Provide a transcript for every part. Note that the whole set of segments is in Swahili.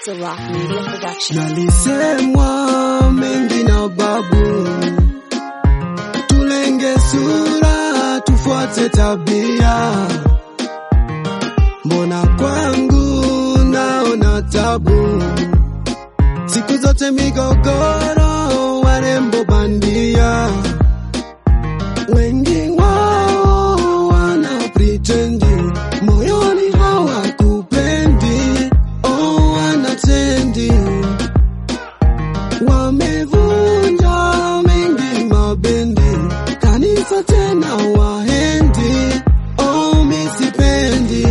It's a Rock Media production. Nalisemwa mengi na babu, tulenge sura, tufuate tabia. Mbona kwangu naona tabu, siku zote migogoro, warembo bandia. Wengi wao wana pretendi, moyoni hawakupendi. Oh, wanatendi, wamevunja mengi mabendi, kanisa tena wahendi. Oh, misipendi,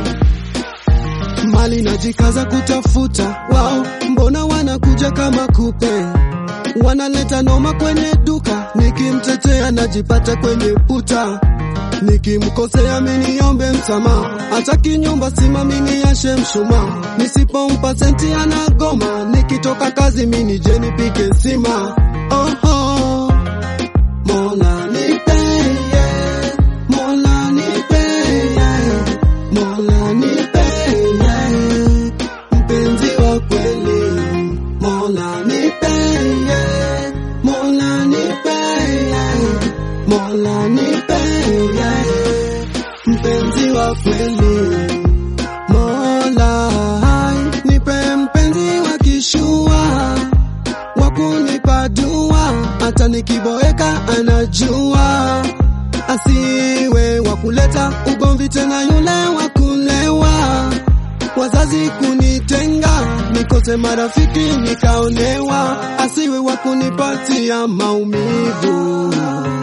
mali najikaza kutafuta. Wao mbona wanakuja kama kupe, wanaleta noma kwenye duka, nikimtetea najipata kwenye puta. Nikimkosea mimi niombe msamaha, hata kinyumba simami niashe mshumaa. Nisipompa senti anagoma, nikitoka kazi mimi nije nipike sima. Oh oh, Mola nipeye, Mola nipeye, Mola nipeye, mpenzi wa kweli. Mola nipeye, Mola nipeye, Mola nipeye, mpenzi wa kweli. Mola nipe mpenzi wa kishua, wakunipa dua, hata nikiboeka anajua. Asiwe wakuleta ugomvi tena yule wakulewa, wazazi kunitenga, nikose marafiki nikaonewa. Asiwe wakunipatia maumivu,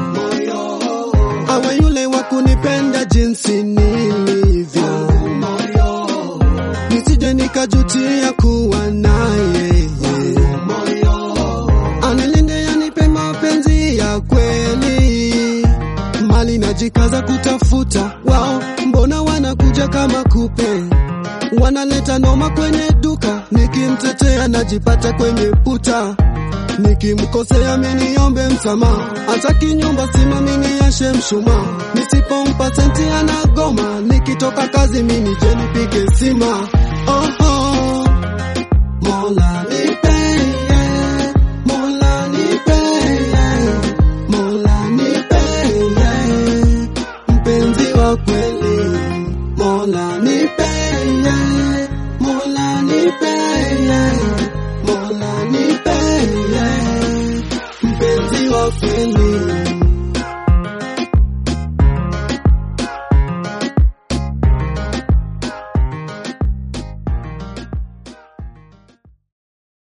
awe yule wakunipenda jinsi nilivyo, nisije nikajutia kuwa naye. Anilinde, anipe mapenzi ya kweli, mali najikaza kutafuta. Wao mbona wanakuja kama kupe, wanaleta noma kwenye duka, nikimtetea najipata kwenye puta. Nikimkosea mimi niombe msamaha, hata kinyumba simami niashe mshumaa. Nisipompa senti anagoma, nikitoka kazi mimi nije nipike sima. Oh oh, Mola